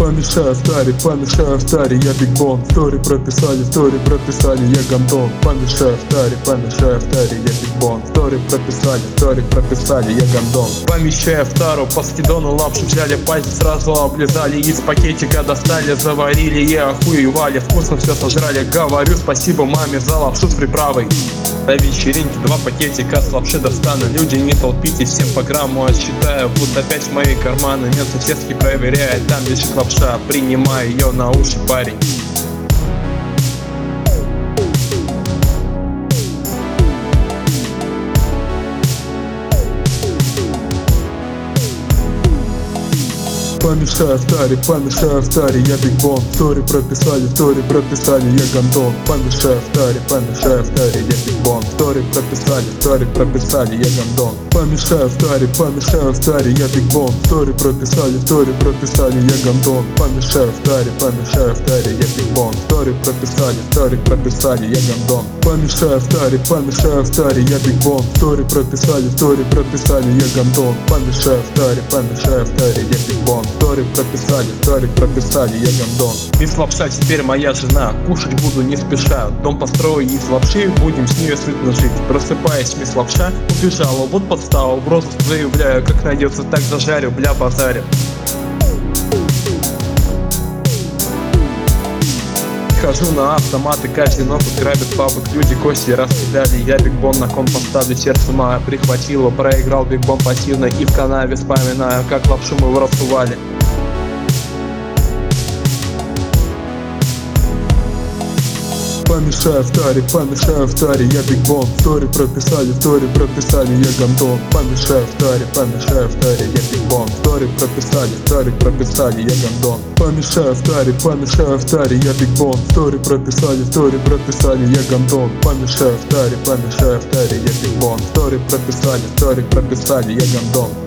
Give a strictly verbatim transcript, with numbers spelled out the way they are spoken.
Помешаю в таре, помешаю в таре, я Биг Бон. В торе прописали, в торе прописали, я гандон. Помешаю в таре, помешаю в таре, я Биг Бон. В торе прописали, в торе прописали, я гандон. Помещая в тару, по скидону лапшу взяли, пальцы сразу облизали, из пакетика достали, заварили и охуевали, вкусно все сожрали. Говорю спасибо маме за лапшу с приправой. На вечеринке два пакетика с лапши достану. Люди, не толпитесь, всем по грамму отсчитаю. Вот опять в мои карманы, нет, соседский проверяет, там лежит лапша, принимай ее на уши, парень. Помешаю в таре, помешаю в таре, я Биг Бон. В торе прописали, в торе прописали, я гандон. Помешаю в таре, помешаю в таре, я Биг Бон. В торе прописали, в торе прописали, я гандон. Помешаю в таре, помешаю в таре, я Биг Бон. В торе прописали, в торе прописали, я гандон. Помешаю в таре, помешаю в таре, я Биг Бон. В торе прописали, в торе прописали, я гандон. Помешаю в таре, помешаю в таре, я Биг Бон. В торе прописали, в торе прописали, я гандон. Помешаю в таре, помешаю в таре, я Биг Бон. В торе прописали, в торе прописали, я гандон. Мисс Лапша теперь моя жена, кушать буду не спеша. Дом построю из лапши, будем с нее сытно жить. Просыпаясь, мисс Лапша убежала, вот подстава, в розыск заявляю, как найдется, так зажарю, бля базарю. Хожу на автоматы, каждый ногу грабит бабок, люди кости раскидали. Я Биг Бон на кон поставлю, сердце мое прихватило. Проиграл Биг Бон пассивно и в канаве вспоминаю, как лапшу мы воровствовали. Помешаю в таре, помешаю в таре, я Биг Бон. В торе прописали, в торе прописали, я гандон. Помешаю в таре, помешаю в таре, я Биг Бон. В торе прописали, в торе прописали, я гандон. Помешаю в таре, помешаю в таре, я Биг Бон. В торе прописали, в торе прописали, я гандон. Помешаю в таре, помешаю в таре, я Биг Бон. В торе прописали, в торе прописали, я гандон.